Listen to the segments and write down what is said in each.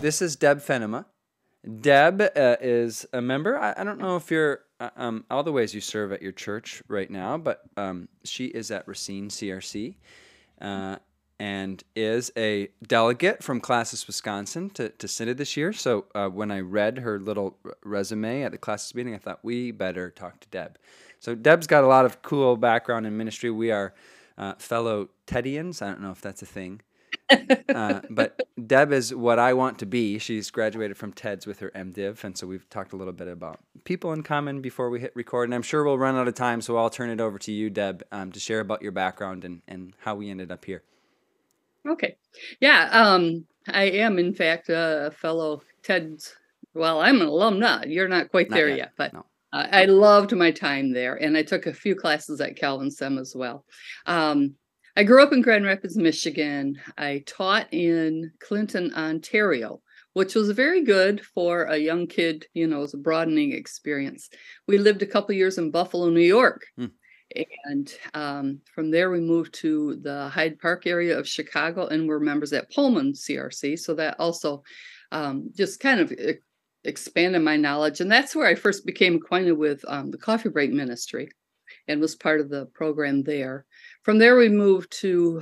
This is Deb Fenema. Deb is a member. I don't know if you're all the ways you serve at your church right now, but she is at Racine CRC and is a delegate from Classis, Wisconsin to Synod this year. So when I read her little resume at the Classis meeting, I thought we better talk to Deb. So Deb's got a lot of cool background in ministry. We are fellow Tedians. I don't know if that's a thing. But Deb is what I want to be. She's graduated from TEDS with her MDiv, and so we've talked a little bit about people in common before we hit record, and I'm sure we'll run out of time, so I'll turn it over to you, Deb, to share about your background and how we ended up here. Okay. Yeah, I am, in fact, a fellow TEDS. Well, I'm an alumna. You're not quite there yet, but no. I loved my time there, and I took a few classes at Calvin Sem as well. I grew up in Grand Rapids, Michigan. I taught in Clinton, Ontario, which was very good for a young kid. You know, it was a broadening experience. We lived a couple years in Buffalo, New York. And from there, we moved to the Hyde Park area of Chicago, and we're members at Pullman CRC. So that also just kind of expanded my knowledge. And that's where I first became acquainted with the Coffee Break Ministry and was part of the program there. From there, we moved to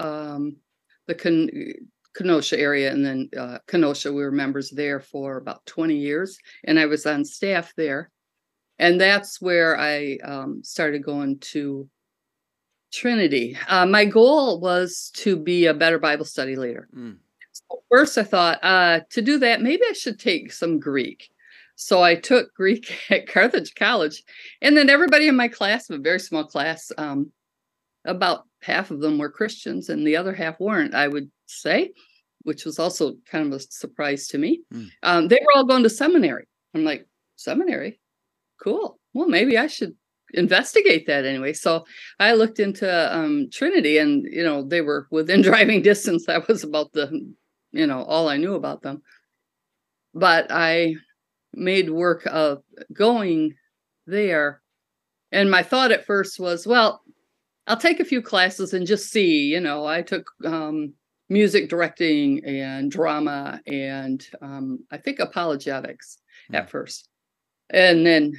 the Kenosha area, and then Kenosha, we were members there for about 20 years, and I was on staff there. And that's where I started going to Trinity. My goal was to be a better Bible study leader. So first, I thought to do that, maybe I should take some Greek. So I took Greek at Carthage College, and then everybody in my class, a very small class, about half of them were Christians and the other half weren't, I would say, which was also kind of a surprise to me. They were all going to seminary. I'm like, seminary? Cool. Well, maybe I should investigate that anyway. So I looked into Trinity, and, you know, they were within driving distance. That was about all I knew about them. But I made work of going there. And my thought at first was, well, I'll take a few classes and just see. You know, I took music directing and drama and I think apologetics at first. And then,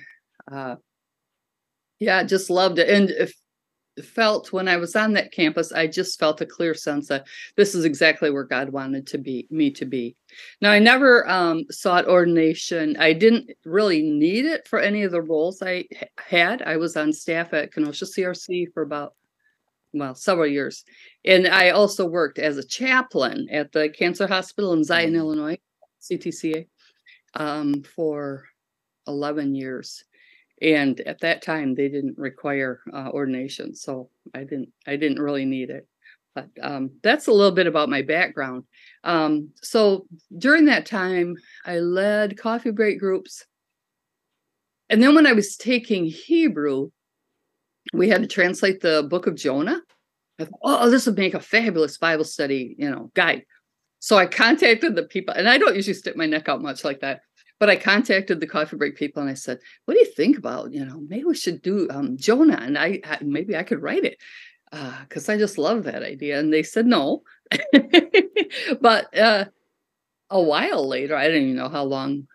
just loved it. And felt when I was on that campus, I just felt a clear sense that this is exactly where God wanted me to be. Now, I never sought ordination. I didn't really need it for any of the roles I had. I was on staff at Kenosha CRC for about, several years. And I also worked as a chaplain at the Cancer Hospital in Zion, Illinois, CTCA, for 11 years. And at that time, they didn't require ordination, so I didn't really need it. But that's a little bit about my background. So during that time, I led coffee break groups. And then when I was taking Hebrew, we had to translate the book of Jonah. I thought, this would make a fabulous Bible study, guide. So I contacted the people, and I don't usually stick my neck out much like that. But I contacted the coffee break people and I said, what do you think about, maybe we should do Jonah, and maybe I could write it because I just love that idea. And they said no. But a while later, I don't even know how long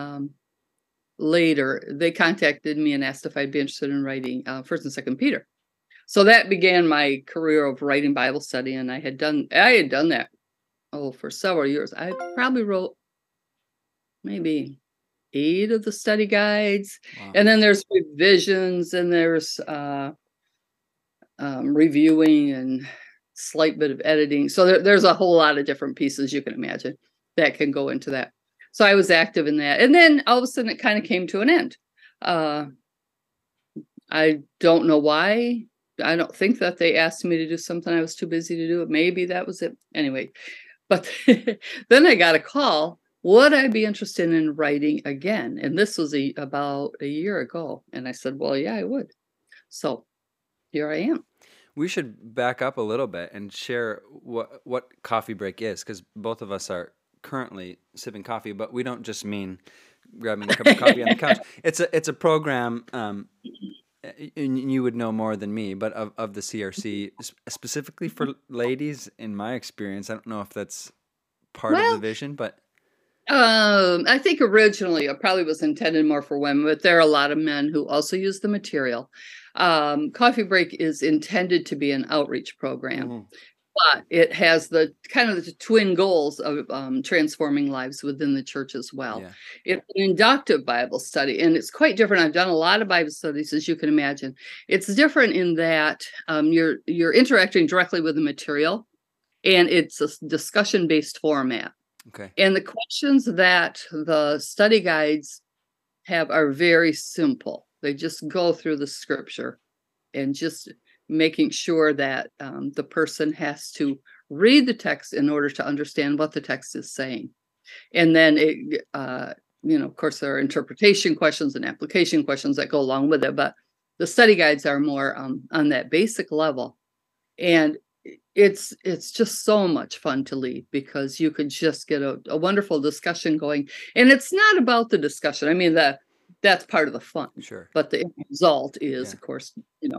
later, they contacted me and asked if I'd be interested in writing 1st and 2nd Peter. So that began my career of writing Bible study. And I had done that for several years. I probably wrote maybe 8 of the study guides. Wow. And then there's revisions, and there's reviewing and slight bit of editing. So there's a whole lot of different pieces you can imagine that can go into that. So I was active in that. And then all of a sudden it kind of came to an end. I don't know why. I don't think that they asked me to do something. I was too busy to do it. Maybe that was it. Anyway, but then I got a call. Would I be interested in writing again? And this was about a year ago. And I said, well, yeah, I would. So here I am. We should back up a little bit and share what Coffee Break is, because both of us are currently sipping coffee, but we don't just mean grabbing a cup of coffee on the couch. It's a program, and you would know more than me, but of the CRC, specifically for ladies, in my experience. I don't know if that's part of the vision, but... I think originally it probably was intended more for women, but there are a lot of men who also use the material. Coffee Break is intended to be an outreach program, Mhm. but it has the kind of the twin goals of transforming lives within the church as well. Yeah. It's an inductive Bible study, and it's quite different. I've done a lot of Bible studies, as you can imagine. It's different in that you're interacting directly with the material, and it's a discussion-based format. Okay. And the questions that the study guides have are very simple. They just go through the scripture and just making sure that the person has to read the text in order to understand what the text is saying. And then of course, there are interpretation questions and application questions that go along with it, but the study guides are more on that basic level. And it's just so much fun to lead because you could just get a wonderful discussion going. And it's not about the discussion. I mean, that's part of the fun. Sure. But the end result is, Yeah. of course,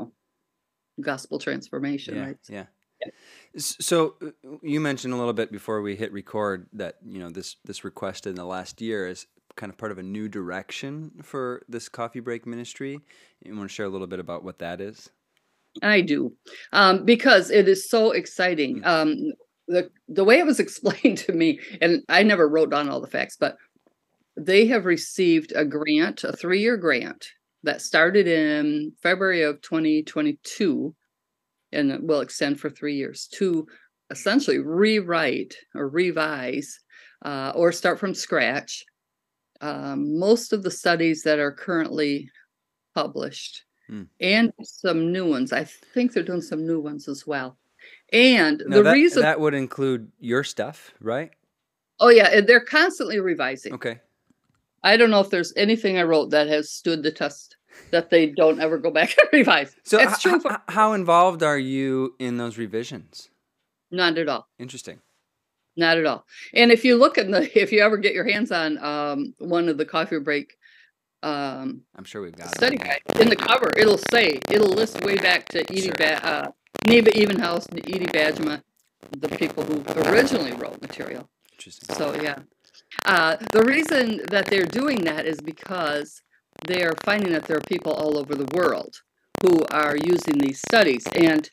gospel transformation, Yeah. right? Yeah. Yeah. So you mentioned a little bit before we hit record that this request in the last year is kind of part of a new direction for this Coffee Break ministry. You want to share a little bit about what that is? I do, because it is so exciting. The way it was explained to me, and I never wrote down all the facts, but they have received a grant, a 3-year grant that started in February of 2022, and it will extend for 3 years to essentially rewrite or revise or start from scratch most of the studies that are currently published. And some new ones. I think they're doing some new ones as well. And Now the reason, that would include your stuff, right? oh yeah, they're constantly revising. Okay. I don't know if there's anything I wrote that has stood the test that they don't ever go back and revise. So It's true for how involved are you in those revisions? not at all. Interesting. Not at all. And if you look at if you ever get your hands on one of the Coffee Break I'm sure we've got study it. guide, in the cover, it'll list way back to Neva Evenhouse, Edie Badgema, the people who originally wrote material. Interesting. So yeah, the reason that they're doing that is because they are finding that there are people all over the world who are using these studies, and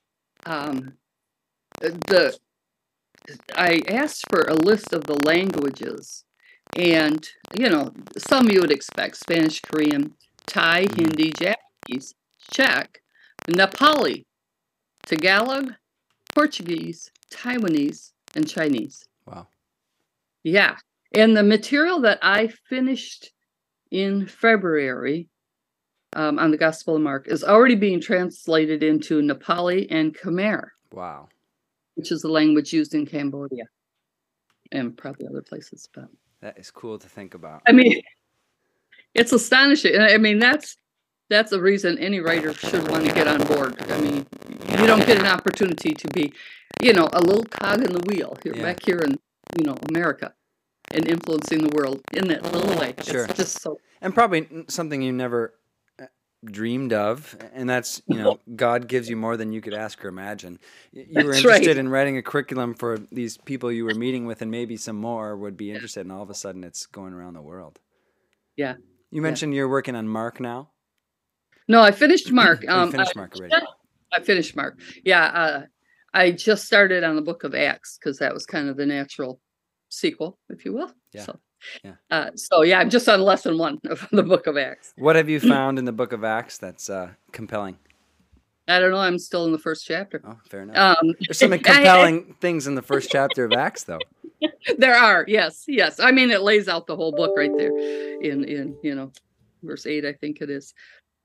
I asked for a list of the languages, and some you would expect: Spanish, Korean, Thai, Hindi, Japanese, Czech, Nepali, Tagalog, Portuguese, Taiwanese, and Chinese. Wow. Yeah. And the material that I finished in February on the Gospel of Mark is already being translated into Nepali and Khmer. Wow. Which is the language used in Cambodia and probably other places. But that is cool to think about. I mean, it's astonishing. I mean, that's the reason any writer should want to get on board. I mean, you don't get an opportunity to be, a little cog in the wheel back here in, America, and influencing the world in that little way. Sure. It's just so. And probably something you never dreamed of, and that's God gives you more than you could ask or imagine. You were interested in writing a curriculum for these people you were meeting with, and maybe some more would be interested, and all of a sudden it's going around the world. Yeah. You mentioned you're working on Mark now. No, I finished Mark. You finished Mark already. I finished Mark. Yeah, I just started on the Book of Acts because that was kind of the natural sequel, if you will. Yeah. So I'm just on lesson 1 of the Book of Acts. What have you found in the Book of Acts that's compelling? I don't know. I'm still in the first chapter. Oh, fair enough. There's some compelling things in the first chapter of Acts, though. There are, yes. I mean, it lays out the whole book right there in verse 8, I think it is.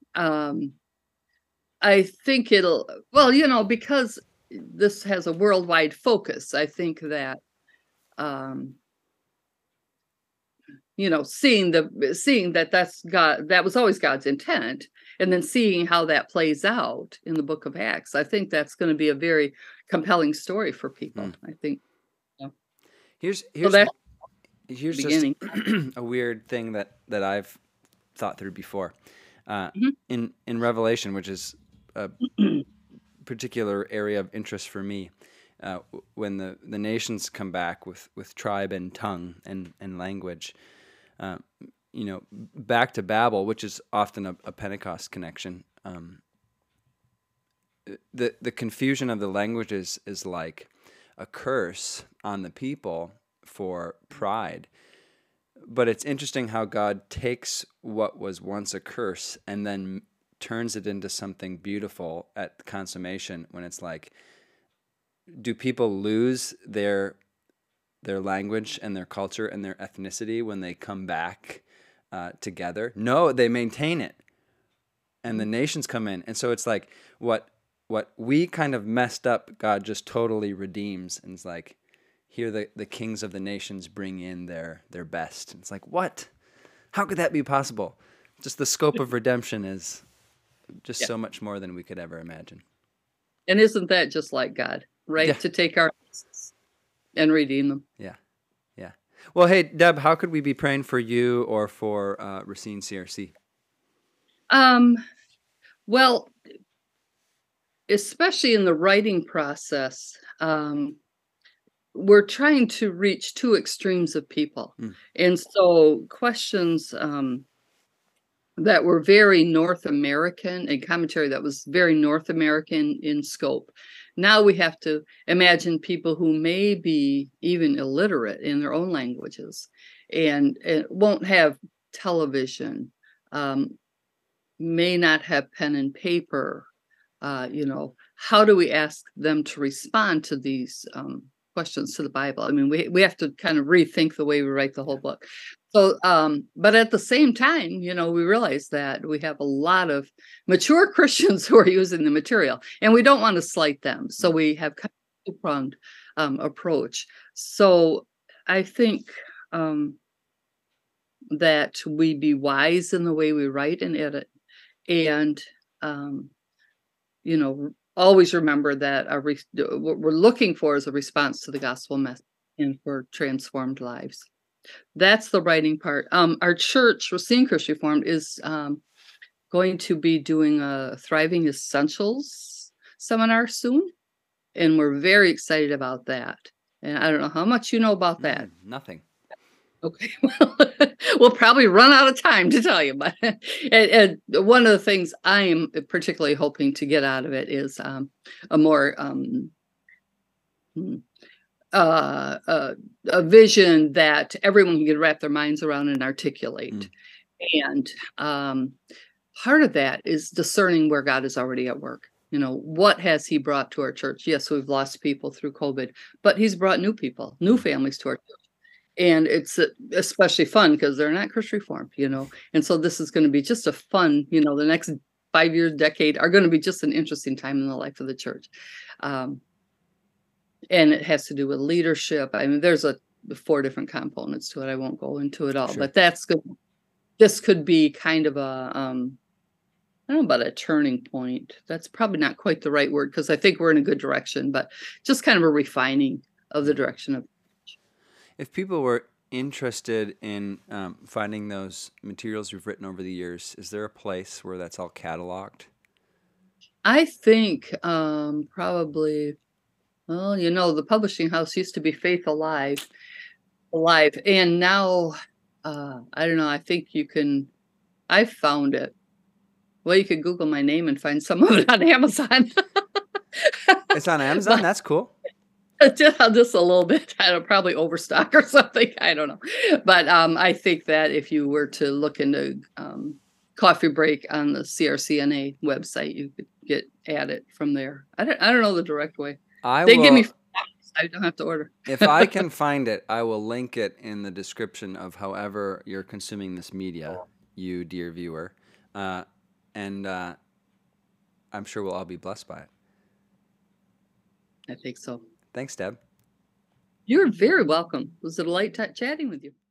I think because this has a worldwide focus, I think that seeing that that's God, that was always God's intent, and then seeing how that plays out in the Book of Acts, I think that's going to be a very compelling story for people. I think. Here's just a weird thing that I've thought through before. In Revelation, which is a particular area of interest for me, when the nations come back with tribe and tongue and language, uh, back to Babel, which is often a Pentecost connection. The confusion of the languages is like a curse on the people for pride. But it's interesting how God takes what was once a curse and then turns it into something beautiful at consummation, when it's like, do people lose their language and their culture and their ethnicity when they come back together? No, they maintain it. And the nations come in. And so it's like what we kind of messed up, God just totally redeems. And it's like, here the kings of the nations bring in their best. And it's like, what? How could that be possible? Just the scope of redemption is just so much more than we could ever imagine. And isn't that just like God, right? Yeah. To take our and redeem them. Yeah. Yeah. Well, hey, Deb, how could we be praying for you or for Racine CRC? Well, especially in the writing process, we're trying to reach two extremes of people. And so questions that were very North American, and commentary that was very North American in scope. Now we have to imagine people who may be even illiterate in their own languages and won't have television, may not have pen and paper. How do we ask them to respond to these questions to the Bible? I mean, we have to kind of rethink the way we write the whole book. So, but at the same time, we realize that we have a lot of mature Christians who are using the material, and we don't want to slight them. So we have kind of a two-pronged approach. So I think that we be wise in the way we write and edit, and always remember that what we're looking for is a response to the gospel message and for transformed lives. That's the writing part. Our church, Racine Christian Reformed, is going to be doing a Thriving Essentials seminar soon, and we're very excited about that. And I don't know how much you know about that. Nothing. Okay, well, we'll probably run out of time to tell you, but and one of the things I am particularly hoping to get out of it is a more a vision that everyone can wrap their minds around and articulate. And part of that is discerning where God is already at work. What has he brought to our church? Yes, we've lost people through COVID, but he's brought new people, new families to our church. And it's especially fun because they're not Christian Reformed, and so this is going to be just a fun, the next 5 years, decade are going to be just an interesting time in the life of the church. And it has to do with leadership. I mean, there's 4 different components to it. I won't go into it all, Sure. But that's good. This could be kind of a, I don't know about a turning point. That's probably not quite the right word, because I think we're in a good direction, but just kind of a refining of the direction of. If people were interested in finding those materials you've written over the years, is there a place where that's all cataloged? I think probably, well, the publishing house used to be Faith Alive, and now I don't know. I think I found it. Well, you could Google my name and find some of it on Amazon. It's on Amazon? That's cool. Just a little bit. I don't probably overstock or something. I don't know. But I think that if you were to look into Coffee Break on the CRCNA website, you could get at it from there. I don't know the direct way. Give me. I don't have to order. If I can find it, I will link it in the description of however you're consuming this media, you dear viewer, and I'm sure we'll all be blessed by it. I think so. Thanks, Deb. You're very welcome. It was a delight chatting with you.